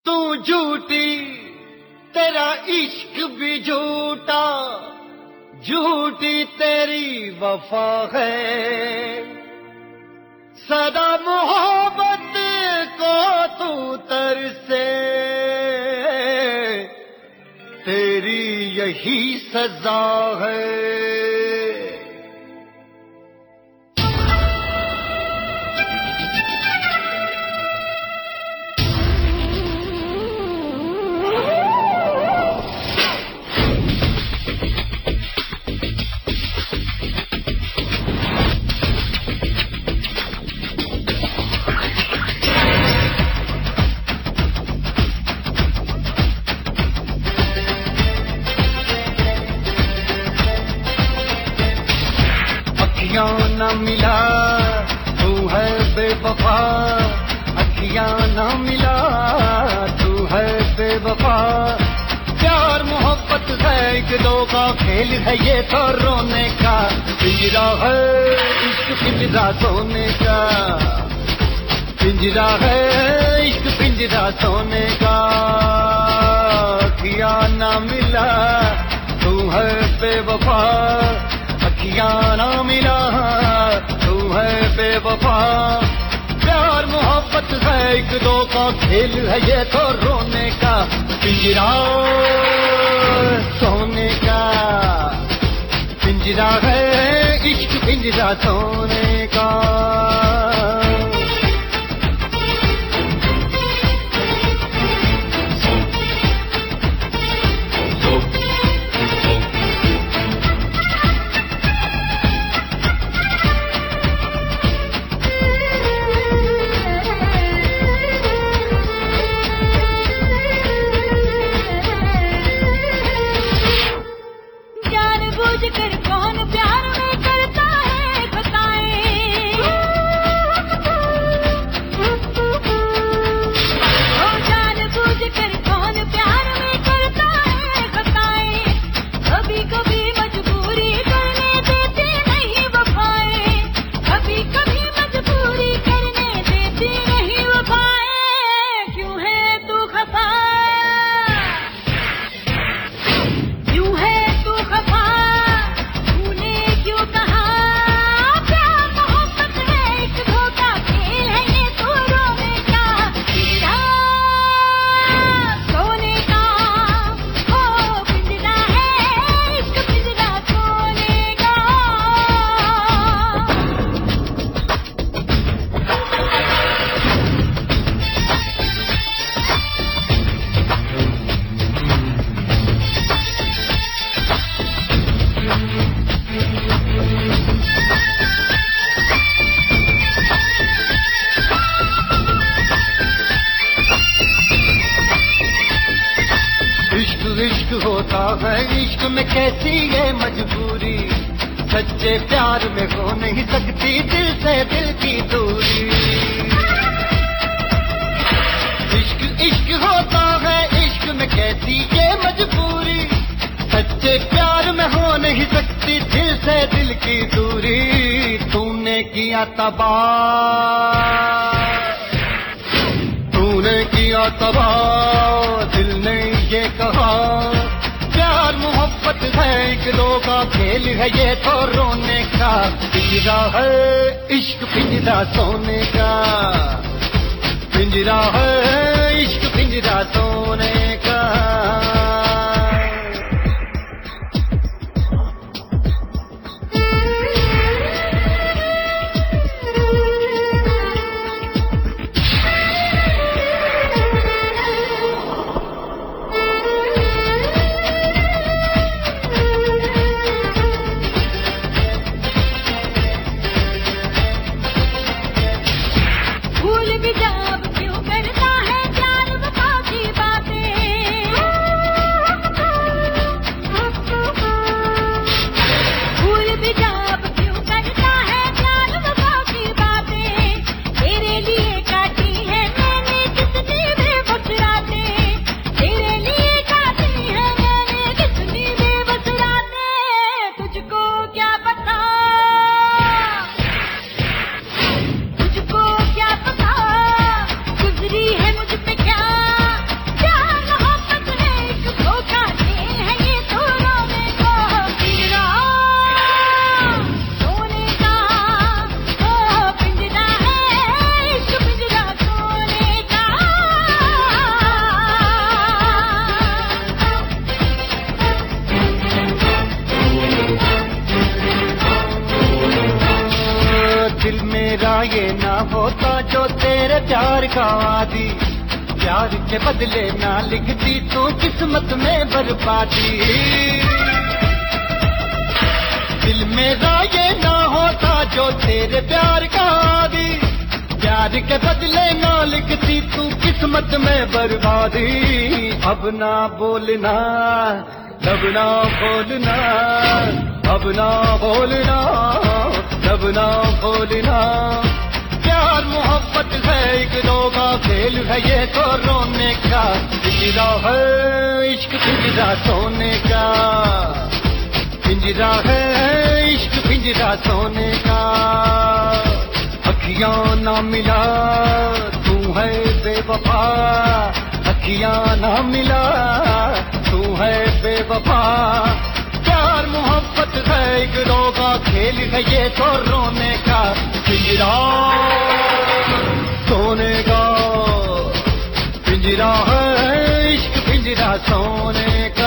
तू झूठी तेरा इश्क भी झूठा, झूठी तेरी वफा है। सदा मोहब्बत को तू तरसे, तेरी यही सजा है। न मिला तू है बेवफा, अखियां न मिला तू है बेवफा। प्यार मोहब्बत है एक दो का खेल है ये तो रोने का, पिंजरा है इश्क पिंजरा सोने का, पिंजरा है इश्क पिंजरा सोने का। अखियां न मिला तू है बेवफा, अखियां न मिला तू है बेवफा। प्यार मोहब्बत है एक दो का खेल है ये तो रोने का, पिंजरा सोने का, पिंजरा है इश्क पिंजरा सोने का। होता है इश्क में कैसी ये मजबूरी, सच्चे प्यार में हो नहीं सकती दिल से दिल की दूरी। इश्क इश्क होता है इश्क में कैसी ये मजबूरी, सच्चे प्यार में हो नहीं सकती दिल से दिल की दूरी। तूने किया तबाह, तूने किया तबाह, दिल ने ये कहा प्यार मोहब्बत है एक दो का खेल है ये तो रोने का, पिंजरा है इश्क पिंजरा सोने का, पिंजरा है इश्क पिंजरा सोने का। भूल भी जाब क्यों करता है प्यार के बदले ना लिखती तू किस्मत में बर्बादी। दिल मेरा ये ना होता जो तेरे प्यार का आदि, प्यार के बदले ना लिखती तू किस्मत में बर्बादी। अब ना बोलना, अब ना बोलना, अब ना बोलना, अब ना बोलना। प्यार मोहब्बत है एक दो का खेल है ये तो रोने का, पिंजरा है इश्क पिंजरा सोने का, पिंजरा है इश्क पिंजरा सोने का। अखियां ना मिला तू है बेवफा, अखियां ना मिला तू है बेवफा। प्यार मोहब्बत है एक दो का खेल है ये तो रोने का, पिंजरा सोने का, पिंजरा है इश्क पिंजरा सोने का।